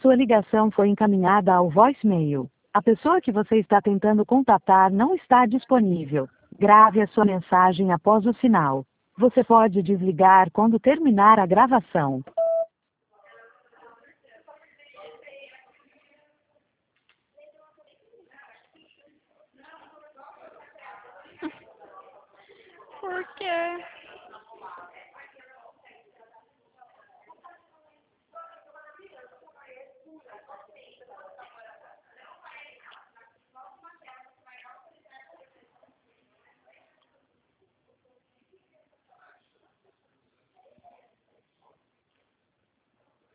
Sua ligação foi encaminhada ao voicemail. A pessoa que você está tentando contatar não está disponível. Grave a sua mensagem após o sinal. Você pode desligar quando terminar a gravação. Por quê?